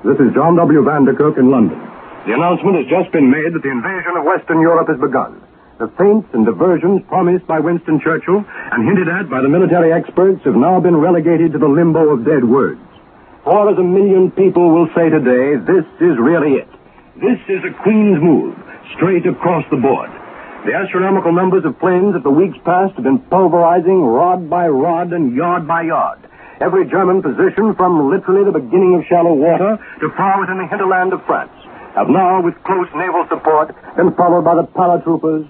This is John W. Vanderkirk in London. The announcement has just been made that the invasion of Western Europe has begun. The feints and diversions promised by Winston Churchill and hinted at by the military experts have now been relegated to the limbo of dead words. 4 million people will say today, this is really it. This is a Queen's move, straight across the board. The astronomical numbers of planes of the weeks past have been pulverizing rod by rod and yard by yard. Every German position from literally the beginning of shallow water to far within the hinterland of France have now, with close naval support, been followed by the paratroopers.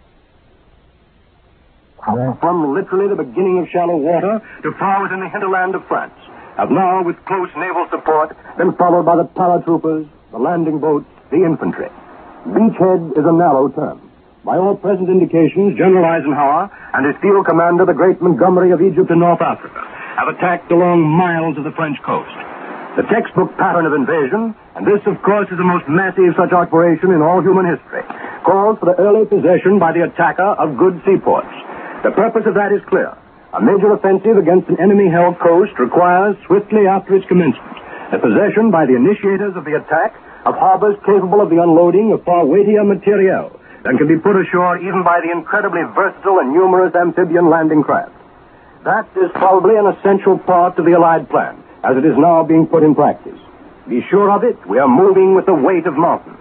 From literally the beginning of shallow water to far within the hinterland of France have now, with close naval support, been followed by the paratroopers, the landing boats, the infantry. Beachhead is a narrow term. By all present indications, General Eisenhower and his field commander, the great Montgomery of Egypt and North Africa, have attacked along miles of the French coast. The textbook pattern of invasion, and this, of course, is the most massive such operation in all human history, calls for the early possession by the attacker of good seaports. The purpose of that is clear. A major offensive against an enemy-held coast requires, swiftly after its commencement, the possession by the initiators of the attack of harbors capable of the unloading of far weightier materiel than can be put ashore even by the incredibly versatile and numerous amphibian landing craft. That is probably an essential part of the Allied plan, as it is now being put in practice. Be sure of it, we are moving with the weight of mountains.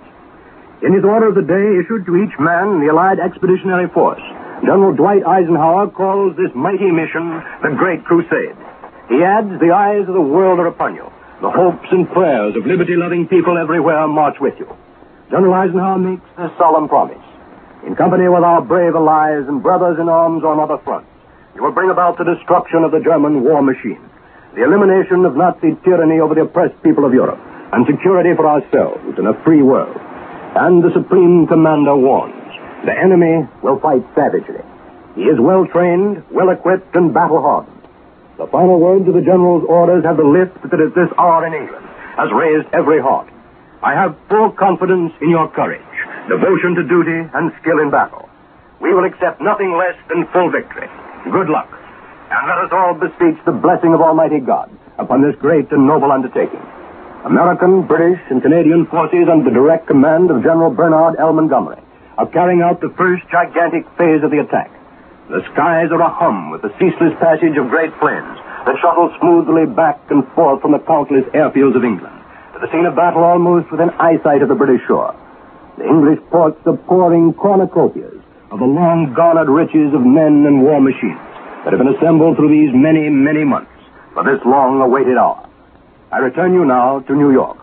In his order of the day issued to each man in the Allied Expeditionary Force, General Dwight Eisenhower calls this mighty mission the Great Crusade. He adds, the eyes of the world are upon you. The hopes and prayers of liberty-loving people everywhere march with you. General Eisenhower makes this solemn promise. In company with our brave allies and brothers in arms on other fronts, you will bring about the destruction of the German war machine, the elimination of Nazi tyranny over the oppressed people of Europe, and security for ourselves in a free world. And the Supreme Commander warns, the enemy will fight savagely. He is well-trained, well-equipped, and battle-hardened. The final words of the General's orders have the lift that at this hour in England has raised every heart. I have full confidence in your courage, devotion to duty, and skill in battle. We will accept nothing less than full victory. Good luck. And let us all beseech the blessing of Almighty God upon this great and noble undertaking. American, British, and Canadian forces under the direct command of General Bernard L. Montgomery are carrying out the first gigantic phase of the attack. The skies are ahum with the ceaseless passage of great planes that shuttle smoothly back and forth from the countless airfields of England to the scene of battle almost within eyesight of the British shore. The English ports are pouring cornucopias of the long-garnered riches of men and war machines that have been assembled through these many, many months for this long-awaited hour. I return you now to New York.